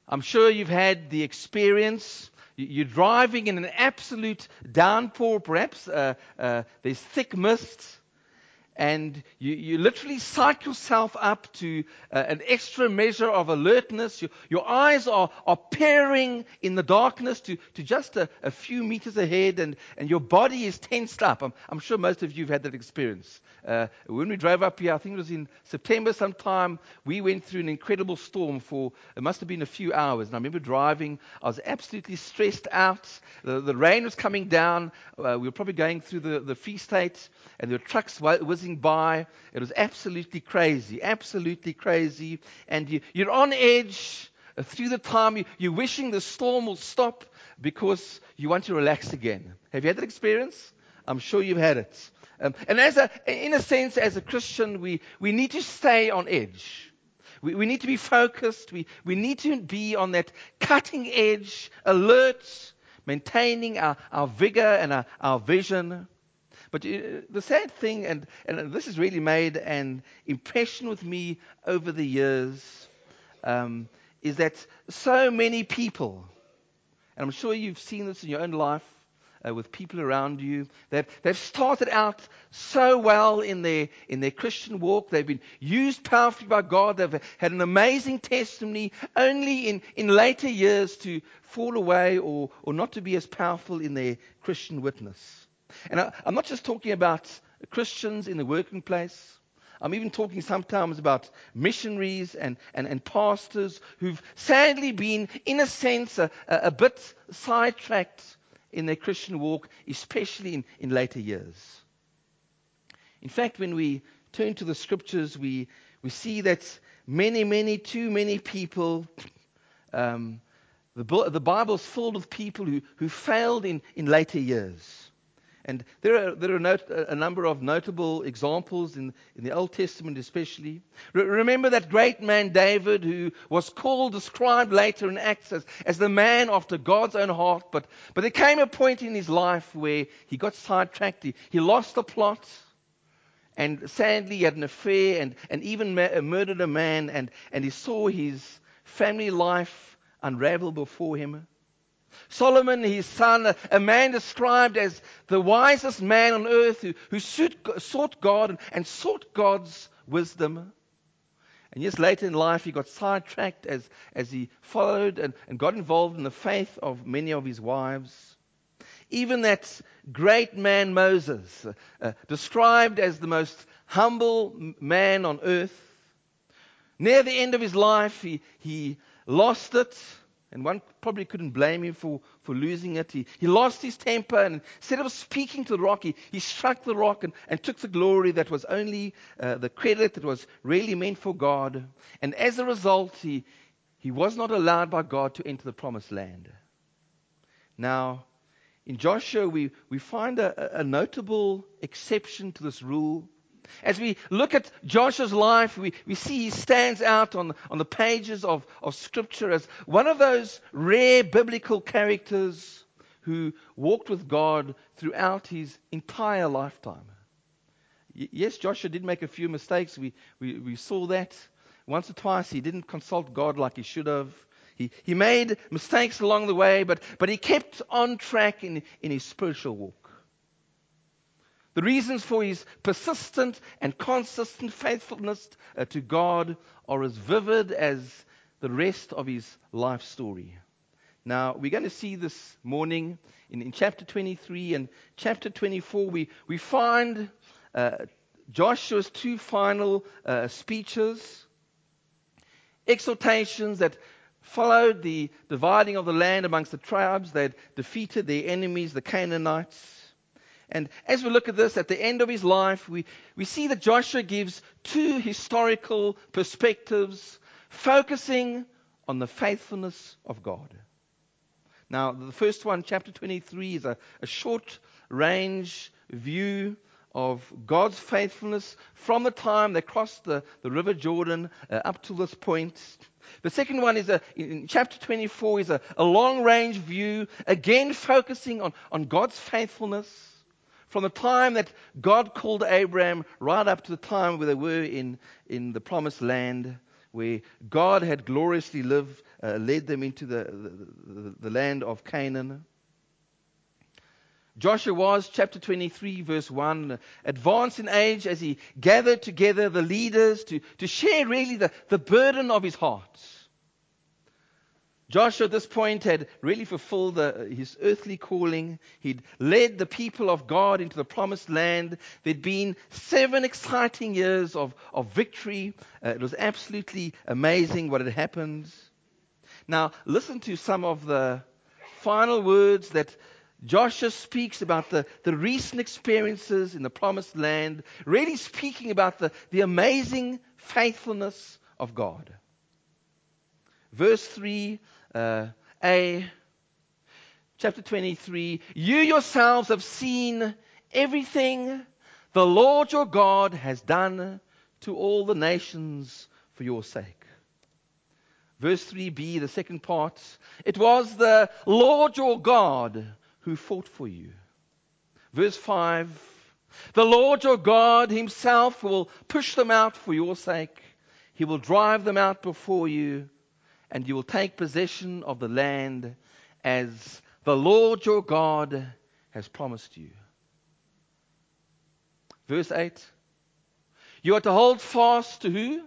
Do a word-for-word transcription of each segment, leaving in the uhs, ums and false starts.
I'm sure you've had the experience. You- You're driving in an absolute downpour, perhaps uh, uh, there's thick mist, and you, you literally psych yourself up to uh, an extra measure of alertness. Your, your eyes are, are peering in the darkness to, to just a, a few meters ahead, and, and your body is tensed up. I'm, I'm sure most of you have had that experience. Uh, when we drove up here, I think it was in September sometime, we went through an incredible storm for, it must have been a few hours. And I remember driving, I was absolutely stressed out. The, the rain was coming down. Uh, we were probably going through the, the Free State, and there were trucks whi- whizzing by. It was absolutely crazy, absolutely crazy. And you, you're on edge uh, through the time. You, you're wishing the storm will stop because you want to relax again. Have you had that experience? I'm sure you've had it. Um, and as a, in a sense, as a Christian, we, we need to stay on edge. We, we need to be focused. We, we need to be on that cutting edge, alert, maintaining our, our vigor and our, our vision. But uh, the sad thing, and, and this has really made an impression with me over the years, um, is that so many people, and I'm sure you've seen this in your own life, Uh, with people around you. They've, they've started out so well in their, in their Christian walk. They've been used powerfully by God. They've had an amazing testimony, only in, in later years to fall away or, or not to be as powerful in their Christian witness. And I, I'm not just talking about Christians in the working place. I'm even talking sometimes about missionaries and, and, and pastors who've sadly been, in a sense, a, a, a bit sidetracked in their Christian walk, especially in, in later years. In fact, when we turn to the scriptures, we, we see that many, many, too many people, um, the, the Bible's filled with people who, who failed in, in later years. And there are, there are not, a number of notable examples in, in the Old Testament especially. Re- remember that great man David, who was called, described later in Acts as, as the man after God's own heart. But, but there came a point in his life where he got sidetracked. He, he lost the plot. And sadly, he had an affair and, and even ma- murdered a man. And, and he saw his family life unravel before him. Solomon, his son, a, a man described as the wisest man on earth who, who sought, sought God and, and sought God's wisdom. And years later in life, he got sidetracked as, as he followed and, and got involved in the faith of many of his wives. Even that great man Moses, uh, uh, described as the most humble man on earth, near the end of his life, he, he lost it. And one probably couldn't blame him for, for losing it. He, he lost his temper, and instead of speaking to the rock, he, he struck the rock and, and took the glory that was only uh, the credit that was really meant for God. And as a result, he, he was not allowed by God to enter the promised land. Now, in Joshua, we, we find a, a notable exception to this rule. As we look at Joshua's life, we, we see he stands out on, on the pages of, of Scripture as one of those rare biblical characters who walked with God throughout his entire lifetime. Y- yes, Joshua did make a few mistakes. We, we, we saw that. Once or twice he didn't consult God like he should have. He, he made mistakes along the way, but, but he kept on track in, in his spiritual walk. The reasons for his persistent and consistent faithfulness uh, to God are as vivid as the rest of his life story. Now, we're going to see this morning in, in chapter twenty-three and chapter twenty-four, we, we find uh, Joshua's two final uh, speeches, exhortations that followed the dividing of the land amongst the tribes. They had defeated their enemies, the Canaanites. And as we look at this, at the end of his life, we, we see that Joshua gives two historical perspectives, focusing on the faithfulness of God. Now, the first one, chapter twenty-three, is a, a short-range view of God's faithfulness from the time they crossed the, the River Jordan uh, up to this point. The second one is a, in chapter twenty-four is a, a long-range view, again focusing on, on God's faithfulness from the time that God called Abraham right up to the time where they were in, in the promised land, where God had gloriously lived, uh, led them into the, the, the land of Canaan. Joshua was, chapter twenty-three, verse one, advanced in age as he gathered together the leaders to, to share really the, the burden of his heart. Joshua at this point had really fulfilled the, his earthly calling. He'd led the people of God into the promised land. There'd been seven exciting years of, of victory. Uh, it was absolutely amazing what had happened. Now, listen to some of the final words that Joshua speaks about the, the recent experiences in the promised land, really speaking about the, the amazing faithfulness of God. Verse three, uh, A, chapter twenty-three, you yourselves have seen everything the Lord your God has done to all the nations for your sake. Verse three b, the second part, it was the Lord your God who fought for you. Verse five, the Lord your God himself will push them out for your sake. He will drive them out before you, and you will take possession of the land as the Lord your God has promised you. Verse eight, you are to hold fast to who?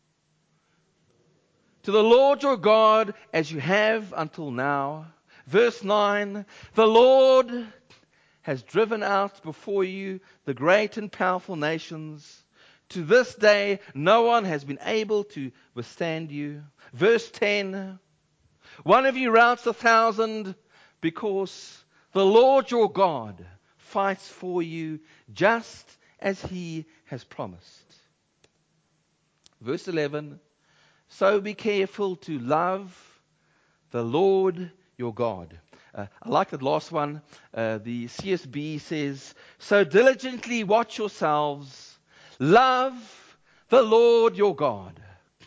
To the Lord your God, as you have until now. Verse nine, the Lord has driven out before you the great and powerful nations. To this day, no one has been able to withstand you. Verse ten, one of you routs a thousand, because the Lord your God fights for you just as he has promised. Verse eleven, so be careful to love the Lord your God. Uh, I like that last one. Uh, the C S B says, so diligently watch yourselves. Love the Lord your God.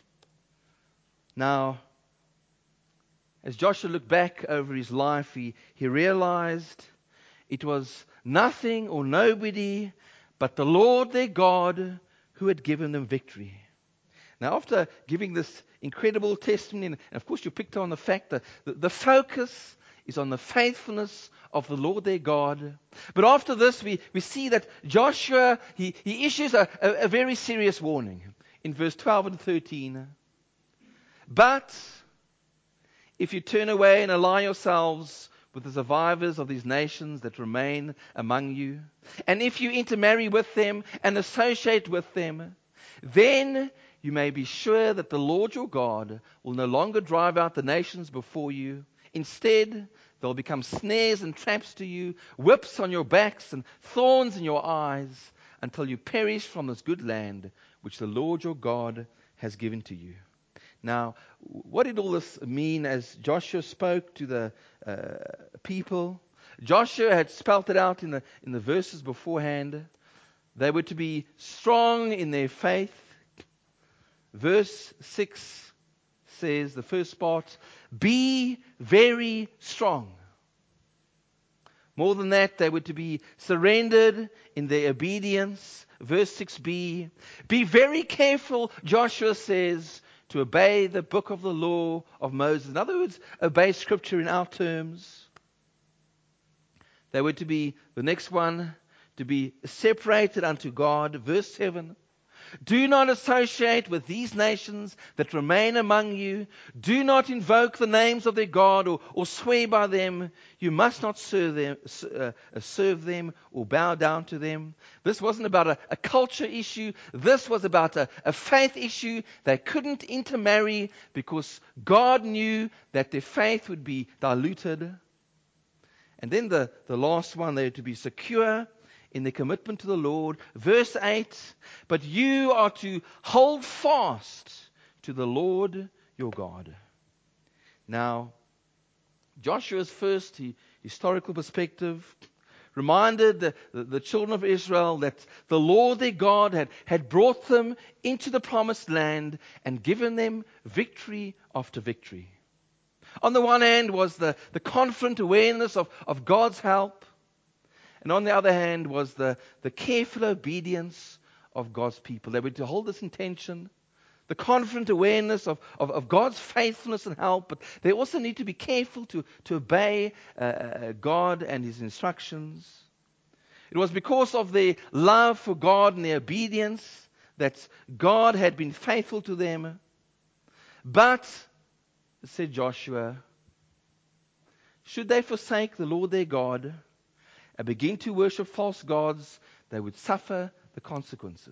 Now, as Joshua looked back over his life, he, he realized it was nothing or nobody but the Lord their God who had given them victory. Now, after giving this incredible testimony, and of course you picked on the fact that the, the focus is on the faithfulness of the Lord their God. But after this, we, we see that Joshua, he, he issues a, a, a very serious warning in verse twelve and thirteen. But if you turn away and ally yourselves with the survivors of these nations that remain among you, and if you intermarry with them and associate with them, then you may be sure that the Lord your God will no longer drive out the nations before you. Instead, they'll become snares and traps to you, whips on your backs and thorns in your eyes, until you perish from this good land which the Lord your God has given to you. Now, what did all this mean as Joshua spoke to the uh, people? Joshua had spelt it out in the, in the verses beforehand. They were to be strong in their faith. Verse six says, the first part, be very strong. More than that, they were to be surrendered in their obedience. Verse six b, be very careful, Joshua says, to obey the book of the law of Moses. In other words, obey Scripture in our terms. They were to be, the next one, to be separated unto God. Verse seven, do not associate with these nations that remain among you. Do not invoke the names of their God or, or swear by them. You must not serve them, uh, serve them or bow down to them. This wasn't about a, a culture issue. This was about a, a faith issue. They couldn't intermarry because God knew that their faith would be diluted. And then the, the last one, they were to be secure in their commitment to the Lord. Verse eight, but you are to hold fast to the Lord your God. Now, Joshua's first historical perspective reminded the, the, the children of Israel that the Lord their God had, had brought them into the promised land and given them victory after victory. On the one hand was the, the confident awareness of, of God's help. And on the other hand was the, the careful obedience of God's people. They were to hold this intention, the confident awareness of, of, of God's faithfulness and help, but they also need to be careful to, to obey uh, uh, God and His instructions. It was because of their love for God and their obedience that God had been faithful to them. But, said Joshua, should they forsake the Lord their God and begin to worship false gods, they would suffer the consequences.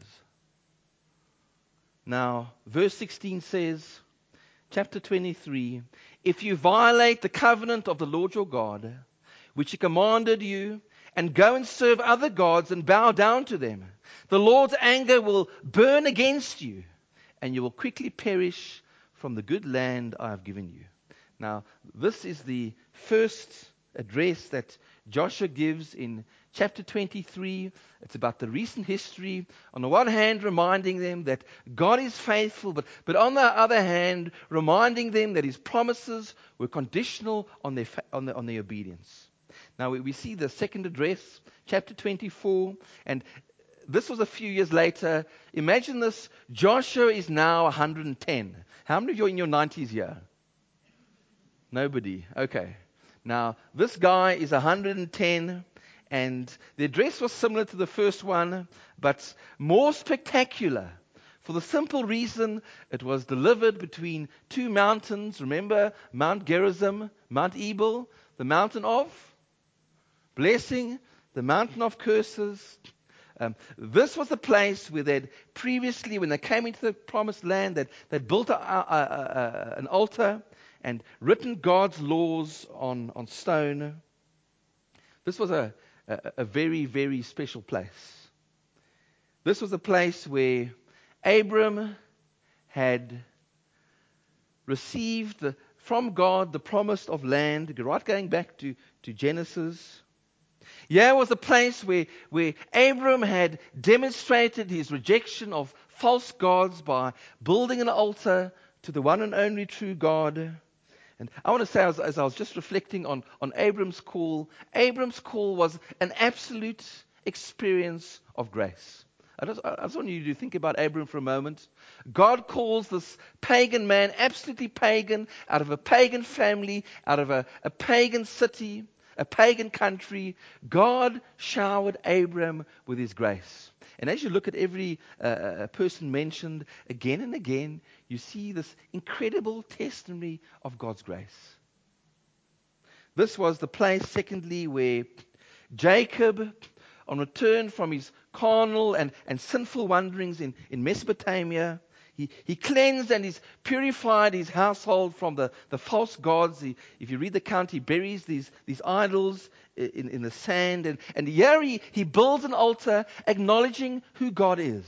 Now, verse sixteen says, chapter twenty-three, if you violate the covenant of the Lord your God, which He commanded you, and go and serve other gods and bow down to them, the Lord's anger will burn against you, and you will quickly perish from the good land I have given you. Now, this is the first address that Joshua gives in chapter twenty-three. It's about the recent history. On the one hand, reminding them that God is faithful, but, but on the other hand, reminding them that His promises were conditional on their, fa- on their, on their obedience. Now, we, we see the second address, chapter twenty-four, and this was a few years later. Imagine this, Joshua is now one hundred ten. How many of you are in your nineties here? Nobody. Okay. Now, this guy is one hundred ten, and the address was similar to the first one, but more spectacular, for the simple reason it was delivered between two mountains. Remember Mount Gerizim, Mount Ebal, the mountain of blessing, the mountain of curses. Um, this was the place where they'd previously, when they came into the promised land, that they'd built a, a, a, a, an altar and written God's laws on, on stone. This was a, a, a very, very special place. This was a place where Abram had received the, from God the promise of land, right going back to, to Genesis. Here was a place where, where Abram had demonstrated his rejection of false gods by building an altar to the one and only true God. And I want to say, as, as I was just reflecting on, on Abram's call, Abram's call was an absolute experience of grace. I just, I just want you to think about Abram for a moment. God calls this pagan man, absolutely pagan, out of a pagan family, out of a, a pagan city, a pagan country. God showered Abram with His grace. And as you look at every uh, person mentioned again and again, you see this incredible testimony of God's grace. This was the place, secondly, where Jacob, on return from his carnal and, and sinful wanderings in, in Mesopotamia, he, he cleansed and he's purified his household from the, the false gods. He, if you read the account, he buries these, these idols in, in the sand. And, and here he, he builds an altar acknowledging who God is.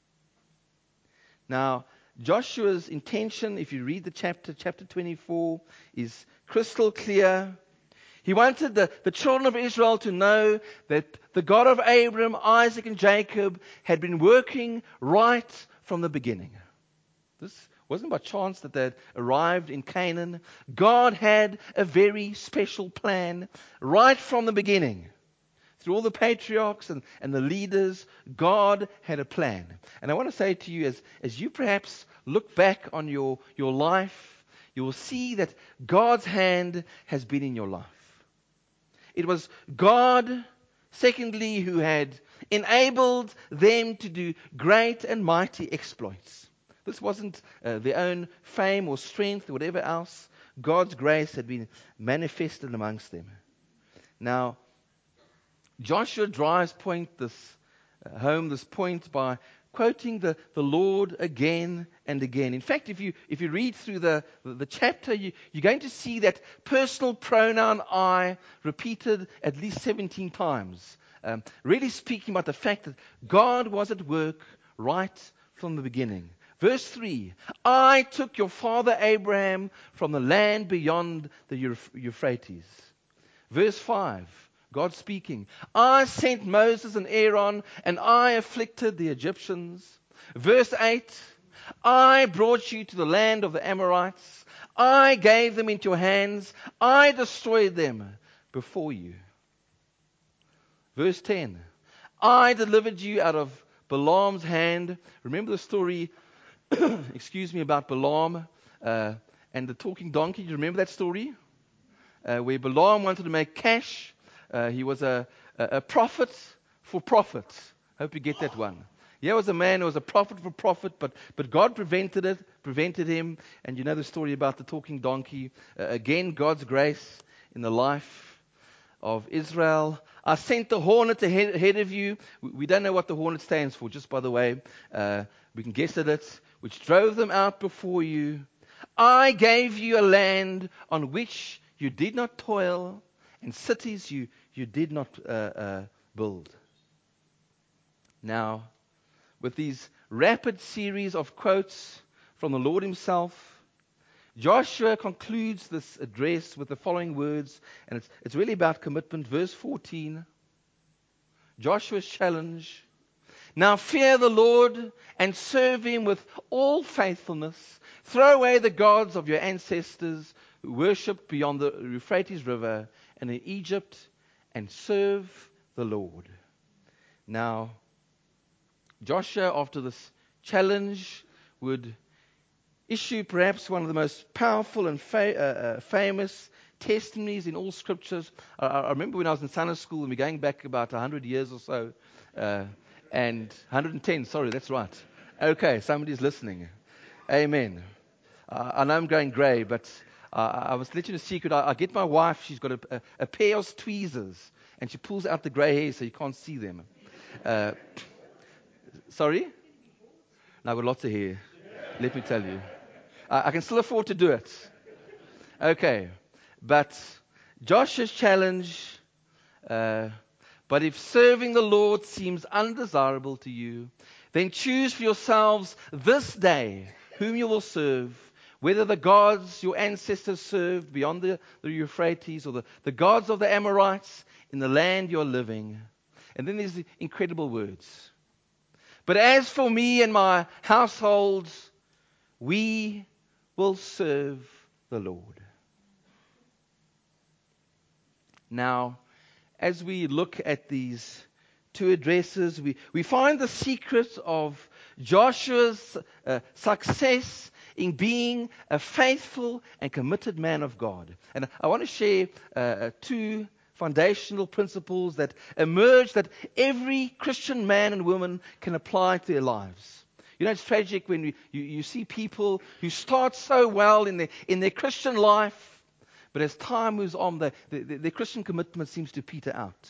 Now, Joshua's intention, if you read the chapter, chapter twenty-four, is crystal clear. He wanted the, the children of Israel to know that the God of Abraham, Isaac, and Jacob had been working right from the beginning. This wasn't by chance that they had arrived in Canaan. God had a very special plan right from the beginning. Through all the patriarchs and, and the leaders, God had a plan. And I want to say to you, as, as you perhaps look back on your, your life, you will see that God's hand has been in your life. It was God, secondly, who had enabled them to do great and mighty exploits. This wasn't uh, their own fame or strength or whatever else. God's grace had been manifested amongst them. Now, Joshua drives point this uh, home this point by quoting the, the Lord again and again. In fact, if you if you read through the, the, the chapter, you, you're going to see that personal pronoun I repeated at least seventeen times. Um, really speaking about the fact that God was at work right from the beginning. Verse three, I took your father Abraham from the land beyond the Euphrates. Verse five, God speaking, I sent Moses and Aaron, and I afflicted the Egyptians. Verse eight, I brought you to the land of the Amorites. I gave them into your hands. I destroyed them before you. Verse ten, I delivered you out of Balaam's hand. Remember the story excuse me, about Balaam uh, and the talking donkey. Do you remember that story? Uh, where Balaam wanted to make cash. Uh, he was a, a, a prophet for profit. Hope you get that one. Here was a man who was a prophet for profit, but, but God prevented it, prevented him. And you know the story about the talking donkey. Uh, again, God's grace in the life of Israel. I sent the hornet ahead, ahead of you. We, we don't know what the hornet stands for, just by the way. Uh, we can guess at it. Which drove them out before you. I gave you a land on which you did not toil, and cities you, you did not uh, uh, build. Now, with these rapid series of quotes from the Lord himself, Joshua concludes this address with the following words, and it's, it's really about commitment. Verse fourteen, Joshua's challenge. Now fear the Lord and serve him with all faithfulness. Throw away the gods of your ancestors who worshipped beyond the Euphrates River and in Egypt, and serve the Lord. Now, Joshua, after this challenge, would issue perhaps one of the most powerful and fa- uh, uh, famous testimonies in all scriptures. I, I remember when I was in Sunday school, and we're going back about one hundred years or so, uh, and one hundred ten, sorry, that's right. Okay, somebody's listening. Amen. Uh, I know I'm going grey, but uh, I was letting you a secret. I, I get my wife, she's got a, a, a pair of tweezers, and she pulls out the grey hair so you can't see them. Uh, sorry? No, I've got lots of hair, let me tell you. I, I can still afford to do it. Okay, but Joshua's challenge, uh, but if serving the Lord seems undesirable to you, then choose for yourselves this day whom you will serve, whether the gods your ancestors served beyond the, the Euphrates or the, the gods of the Amorites in the land you're living. And then there's the incredible words. But as for me and my household, we will serve the Lord. Now, as we look at these two addresses, we, we find the secret of Joshua's uh, success in being a faithful and committed man of God. And I want to share uh, two foundational principles that emerge that every Christian man and woman can apply to their lives. You know, it's tragic when you, you, you see people who start so well in their, in their Christian life, but as time moves on, the, the, the, their Christian commitment seems to peter out.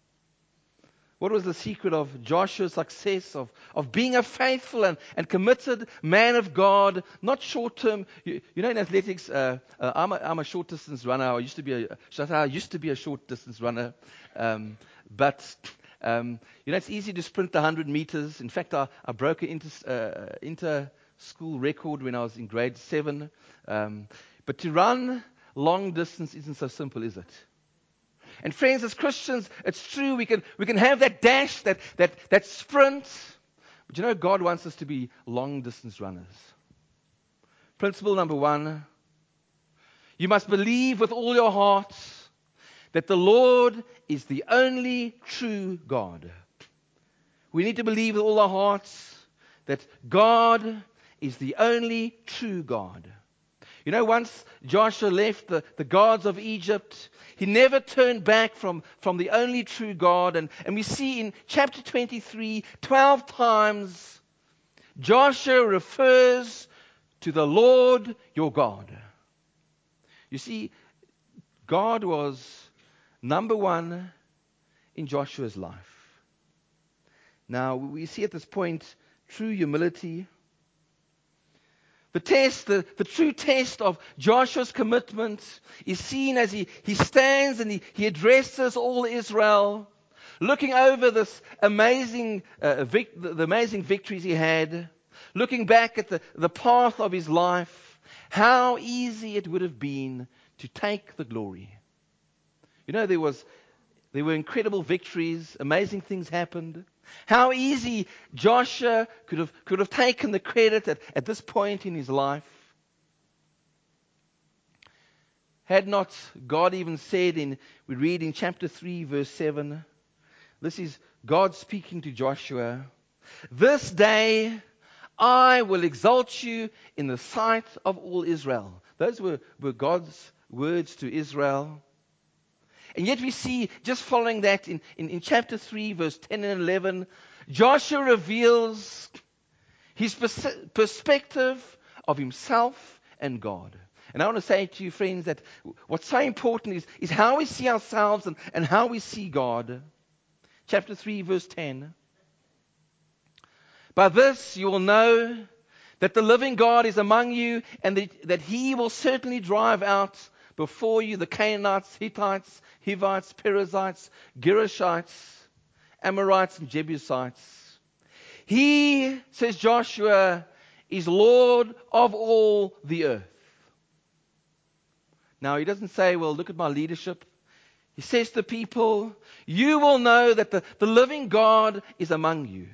What was the secret of Joshua's success, of, of being a faithful and, and committed man of God, not short-term? You, you know, in athletics, uh, uh, I'm, a, I'm a short-distance runner. I used to be a, I used to be a short-distance runner. Um, but, um, you know, it's easy to sprint the one hundred meters. In fact, I, I broke an inter, uh, inter-school record when I was in grade seven. Um, but to run long distance isn't so simple, is it? And friends, as Christians, it's true, we can we can have that dash, that that that sprint. But you know, God wants us to be long-distance runners. Principle number one, you must believe with all your heart that the Lord is the only true God. We need to believe with all our hearts that God is the only true God. You know, once Joshua left the, the gods of Egypt, he never turned back from, from the only true God. And, and we see in chapter twenty-three, twelve times, Joshua refers to the Lord your God. You see, God was number one in Joshua's life. Now, we see at this point true humility. The test, the, the true test of Joshua's commitment is seen as he, he stands and he, he addresses all Israel, looking over this amazing, uh, vic, the, the amazing victories he had, looking back at the, the path of his life, how easy it would have been to take the glory. You know, there was there were incredible victories, amazing things happened. How easy Joshua could have could have taken the credit at, at this point in his life. Had not God even said in, we read in chapter three, verse seven, this is God speaking to Joshua. This day I will exalt you in the sight of all Israel. Those were, were God's words to Israel. And yet we see, just following that in, in, in chapter three, verse ten and eleven, Joshua reveals his pers- perspective of himself and God. And I want to say to you, friends, that what's so important is, is how we see ourselves and, and how we see God. Chapter three, verse ten. By this you will know that the living God is among you, and that, that he will certainly drive out before you the Canaanites, Hittites, Hivites, Perizzites, Girgashites, Amorites, and Jebusites. He, says Joshua, is Lord of all the earth. Now, he doesn't say, well, look at my leadership. He says to people, you will know that the, the living God is among you.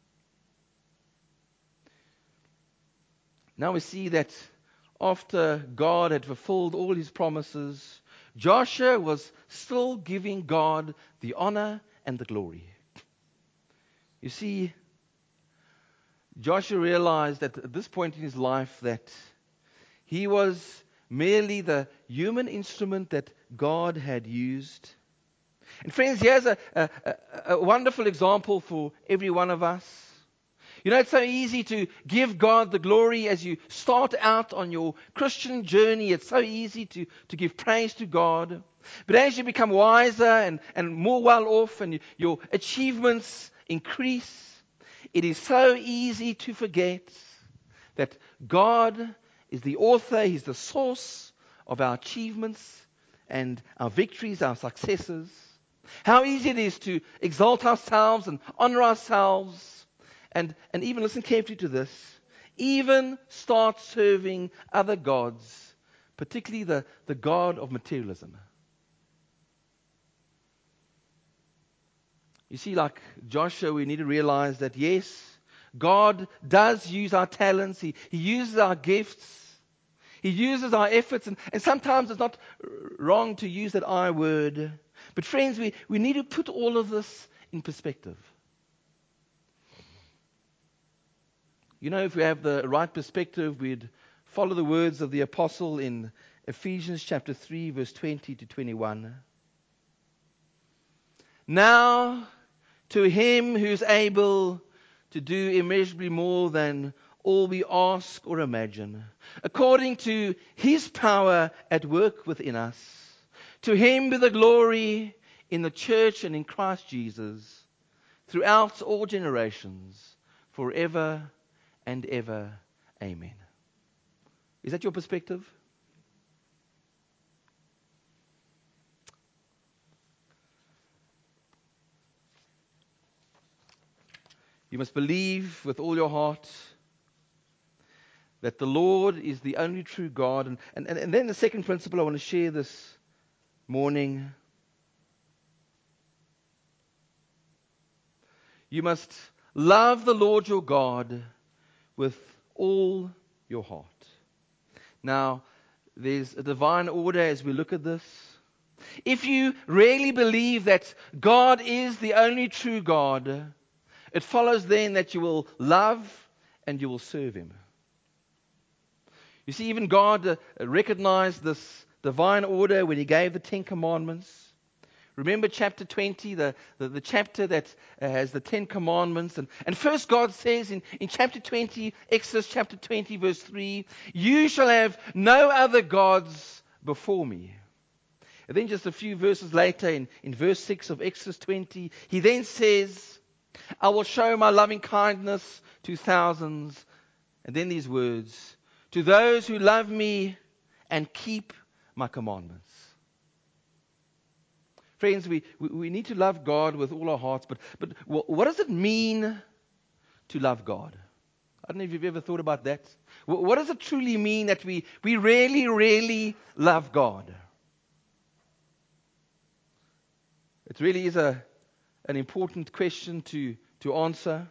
Now we see that after God had fulfilled all his promises, Joshua was still giving God the honor and the glory. You see, Joshua realized that at this point in his life that he was merely the human instrument that God had used. And friends, here's a, a, a, a wonderful example for every one of us. You know, it's so easy to give God the glory as you start out on your Christian journey. It's so easy to, to give praise to God. But as you become wiser and, and more well off and you, your achievements increase, it is so easy to forget that God is the author, he's the source of our achievements and our victories, our successes. How easy it is to exalt ourselves and honor ourselves. And, and even, listen carefully to this, even start serving other gods, particularly the, the god of materialism. You see, like Joshua, we need to realize that yes, God does use our talents, He, he uses our gifts, He uses our efforts, and, and sometimes it's not wrong to use that I word. But friends, we, we need to put all of this in perspective. You know, if we have the right perspective, we'd follow the words of the apostle in Ephesians chapter three, verse twenty to twenty-one. Now, to him who is able to do immeasurably more than all we ask or imagine, according to his power at work within us, to him be the glory in the church and in Christ Jesus, throughout all generations, forever and ever. Amen. Is that your perspective? You must believe with all your heart that the Lord is the only true God. And, and, and then the second principle I want to share this morning. You must love the Lord your God with all your heart. Now, there's a divine order as we look at this. If you really believe that God is the only true God, it follows then that you will love and you will serve Him. You see, even God uh, recognized this divine order when He gave the Ten Commandments. Remember chapter twenty, the, the, the chapter that uh, has the Ten Commandments. And, and first God says in, in chapter twenty, Exodus chapter twenty, verse three, you shall have no other gods before me. And then just a few verses later, in, in verse six of Exodus twenty, He then says, I will show my loving kindness to thousands. And then these words, to those who love me and keep my commandments. Friends, we, we, we need to love God with all our hearts, but, but what does it mean to love God? I don't know if you've ever thought about that. What does it truly mean that we, we really, really love God? It really is a, an important question to, to answer,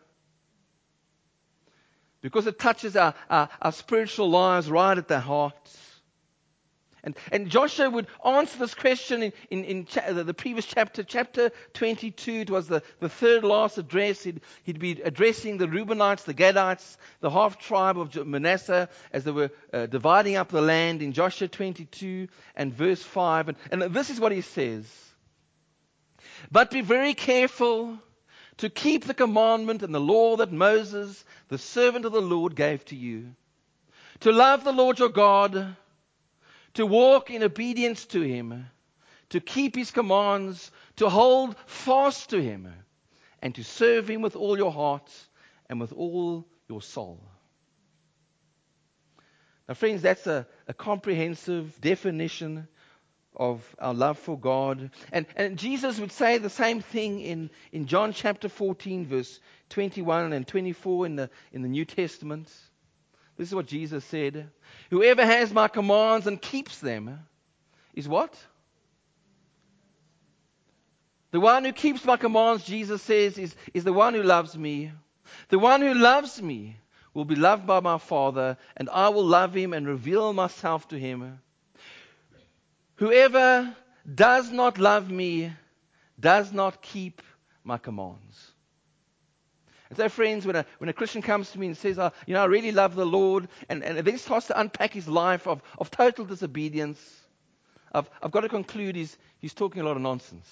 because it touches our, our, our spiritual lives right at the heart. And, and Joshua would answer this question in, in, in cha- the previous chapter, chapter twenty-two. It was the, the third last address. He'd, he'd be addressing the Reubenites, the Gadites, the half tribe of Manasseh as they were uh, dividing up the land in Joshua twenty-two and verse five. And, and this is what he says. But be very careful to keep the commandment and the law that Moses, the servant of the Lord, gave to you. To love the Lord your God, to walk in obedience to him, to keep his commands, to hold fast to him, and to serve him with all your heart and with all your soul. Now, friends, that's a, a comprehensive definition of our love for God. And, and Jesus would say the same thing in, in John chapter fourteen, verse twenty-one and twenty-four in the, in the New Testament. This is what Jesus said. Whoever has my commands and keeps them is what? The one who keeps my commands, Jesus says, is, is the one who loves me. The one who loves me will be loved by my Father, and I will love him and reveal myself to him. Whoever does not love me does not keep my commands. And so, friends, when a, when a Christian comes to me and says, oh, you know, I really love the Lord, and, and then starts to unpack his life of, of total disobedience, I've, I've got to conclude he's, he's talking a lot of nonsense.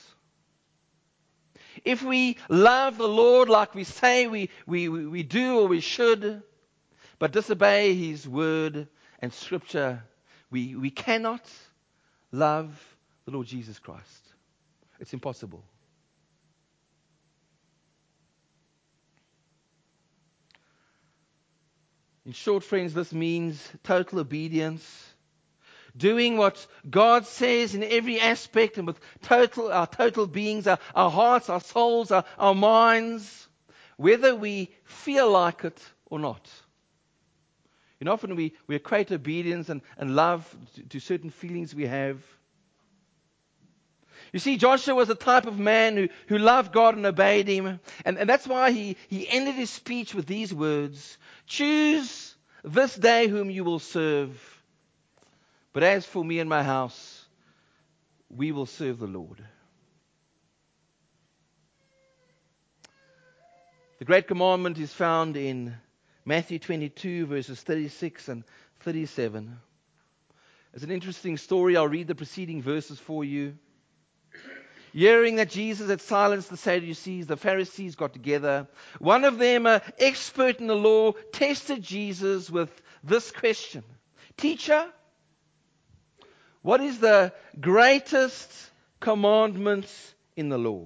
If we love the Lord like we say we, we, we do or we should, but disobey his word and scripture, we, we cannot love the Lord Jesus Christ. It's impossible. In short, friends, this means total obedience, doing what God says in every aspect and with total our total beings, our, our hearts, our souls, our, our minds, whether we feel like it or not. You know, often we, we equate obedience and, and love to, to certain feelings we have. You see, Joshua was the type of man who, who loved God and obeyed him. And, and that's why he, he ended his speech with these words: choose this day whom you will serve. But as for me and my house, we will serve the Lord. The great commandment is found in Matthew twenty-two, verses thirty-six and thirty-seven. It's an interesting story. I'll read the preceding verses for you. Hearing that Jesus had silenced the Sadducees, the Pharisees got together. One of them, an expert in the law, tested Jesus with this question: Teacher, what is the greatest commandment in the law?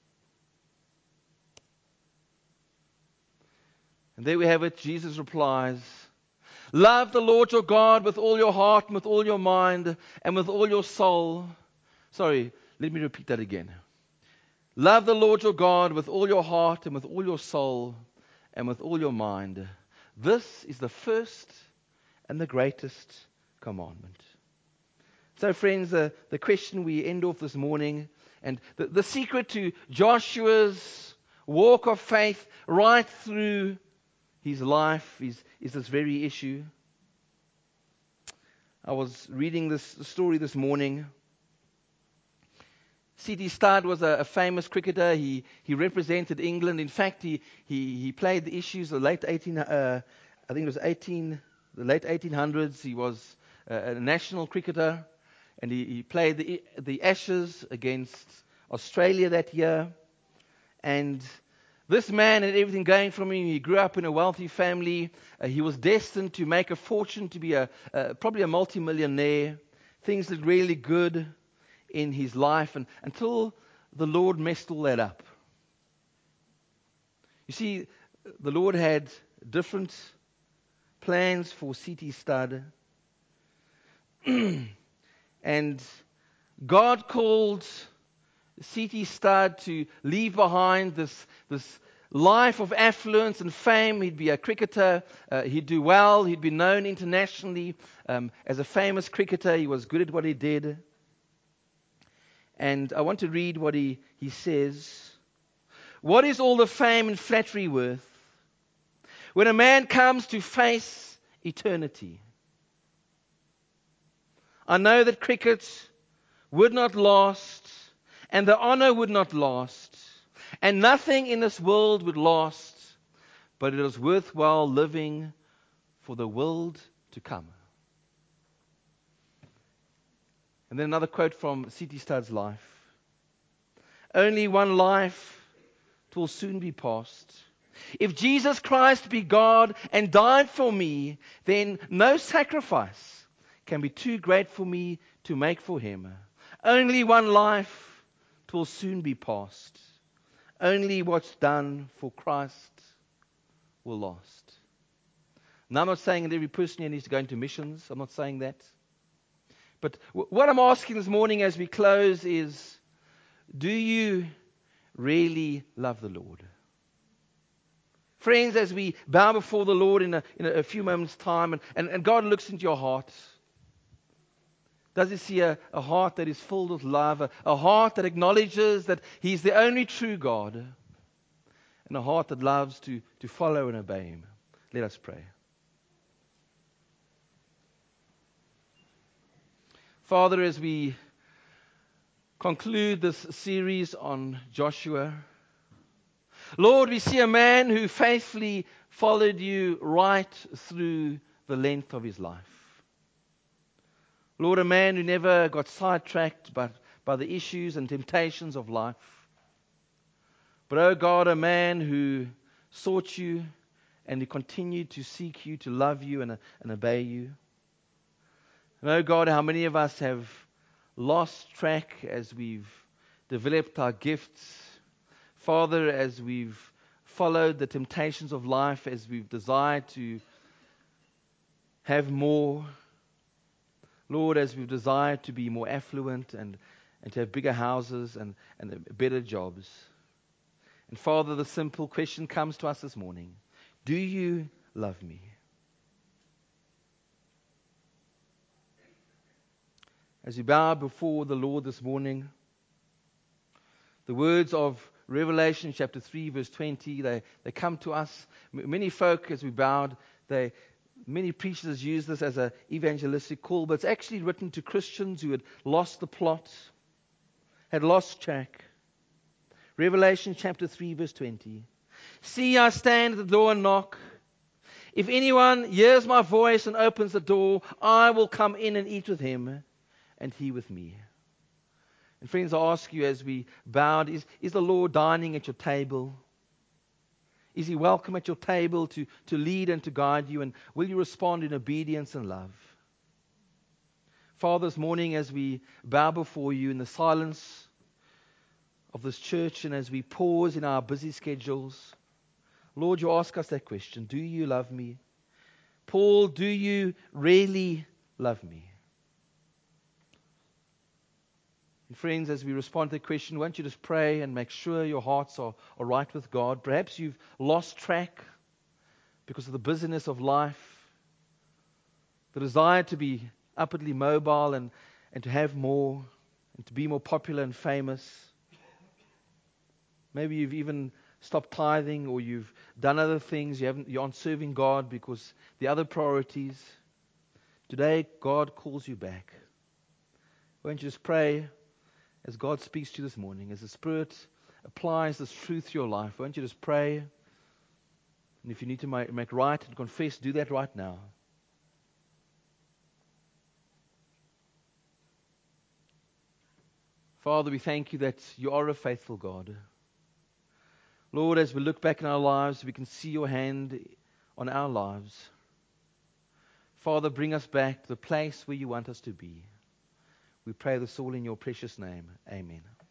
And there we have it. Jesus replies, love the Lord your God with all your heart, and with all your mind, and with all your soul. Sorry, let me repeat that again. Love the Lord your God with all your heart, and with all your soul, and with all your mind. This is the first and the greatest commandment. So, friends, uh, the question we end off this morning, and the, the secret to Joshua's walk of faith right through his life is, is this very issue. I was reading this story this morning. C T Studd was a, a famous cricketer. He he represented England. In fact, he he, he played the issues the late eighteen. Uh, I think it was eighteen, the late eighteen hundreds. He was a, a national cricketer, and he, he played the the Ashes against Australia that year. And this man had everything going for him. He grew up in a wealthy family. Uh, he was destined to make a fortune, to be a uh, probably a multi-millionaire. Things looked really good in his life, and until the Lord messed all that up. You see, the Lord had different plans for C T Studd, and God called C T Studd to leave behind this this life of affluence and fame. He'd be a cricketer. Uh, he'd do well. He'd be known internationally um, as a famous cricketer. He was good at what he did. And I want to read what he, he says. What is all the fame and flattery worth when a man comes to face eternity? I know that cricket would not last, and the honor would not last, and nothing in this world would last, but it is worthwhile living for the world to come. And then another quote from C T Studd's life. Only one life, it will soon be past. If Jesus Christ be God and died for me, then no sacrifice can be too great for me to make for him. Only one life, it will soon be past. Only what's done for Christ will last. Now, I'm not saying that every person here needs to go into missions. I'm not saying that. But w- what I'm asking this morning as we close is, do you really love the Lord? Friends, as we bow before the Lord in a, in a few moments' time, and, and, and God looks into your heart, does he see a, a heart that is filled with love, a, a heart that acknowledges that he's the only true God, and a heart that loves to, to follow and obey him? Let us pray. Father, as we conclude this series on Joshua, Lord, we see a man who faithfully followed you right through the length of his life. Lord, a man who never got sidetracked by, by the issues and temptations of life. But, oh God, a man who sought you and who continued to seek you, to love you and, and obey you. And, oh God, how many of us have lost track as we've developed our gifts. Father, as we've followed the temptations of life, as we've desired to have more. Lord, as we've desired to be more affluent and, and to have bigger houses and, and better jobs. And Father, the simple question comes to us this morning. Do you love me? As we bow before the Lord this morning, the words of Revelation chapter three, verse twenty, they, they come to us. M- many folk, as we bowed, they, many preachers use this as an evangelistic call, but it's actually written to Christians who had lost the plot, had lost track. Revelation chapter three, verse twenty. See, I stand at the door and knock. If anyone hears my voice and opens the door, I will come in and eat with him, and he with me. And friends, I ask you as we bowed, is, is the Lord dining at your table? Is he welcome at your table to, to lead and to guide you? And will you respond in obedience and love? Father, this morning as we bow before you in the silence of this church and as we pause in our busy schedules, Lord, you ask us that question. Do you love me? Paul, do you really love me? And friends, as we respond to the question, won't you just pray and make sure your hearts are, are right with God? Perhaps you've lost track because of the busyness of life, the desire to be upwardly mobile and, and to have more and to be more popular and famous. Maybe you've even stopped tithing or you've done other things. You haven't, you aren't serving God because the other priorities. Today, God calls you back. Won't you just pray as God speaks to you this morning, as the Spirit applies this truth to your life? Won't you just pray? And if you need to make, make right and confess, do that right now. Father, we thank you that you are a faithful God. Lord, as we look back in our lives, we can see your hand on our lives. Father, bring us back to the place where you want us to be. We pray this all in your precious name. Amen.